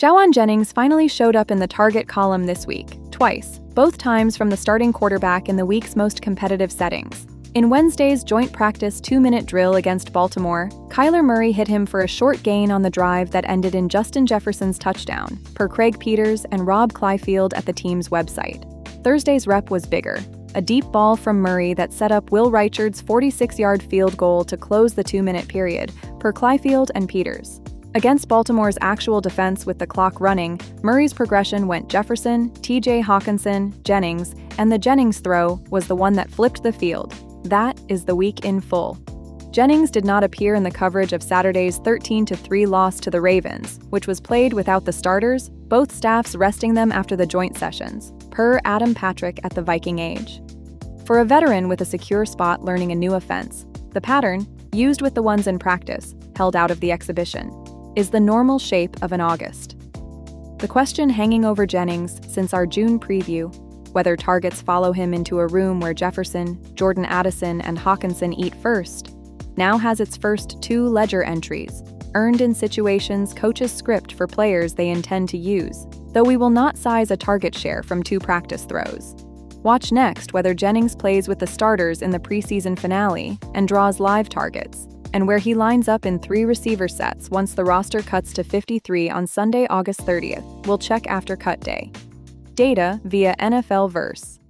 Jauan Jennings finally showed up in the target column this week, twice, both times from the starting quarterback in the week's most competitive settings. In Wednesday's joint practice 2-minute drill against Baltimore, Kyler Murray hit him for a short gain on the drive that ended in Justin Jefferson's touchdown, per Craig Peters and Rob Clyfield at the team's website. Thursday's rep was bigger, a deep ball from Murray that set up Will Reichard's 46-yard field goal to close the 2-minute period, per Clyfield and Peters. Against Baltimore's actual defense with the clock running, Murray's progression went Jefferson, T.J. Hockenson, Jennings, and the Jennings throw was the one that flipped the field. That is the week in full. Jennings did not appear in the coverage of Saturday's 13-3 loss to the Ravens, which was played without the starters, both staffs resting them after the joint sessions, per Adam Patrick at the Viking Age. For a veteran with a secure spot learning a new offense, the pattern, used with the ones in practice, held out of the exhibition, is the normal shape of an August. The question hanging over Jennings since our June preview, whether targets follow him into a room where Jefferson, Jordan Addison, and Hockenson eat first, now has its first 2 ledger entries, earned in situations coaches script for players they intend to use, though we will not size a target share from 2 practice throws. Watch next whether Jennings plays with the starters in the preseason finale and draws live targets, and where he lines up in 3 receiver sets once the roster cuts to 53 on Sunday, August 30th. We'll check after cut day. Data via NFL Verse.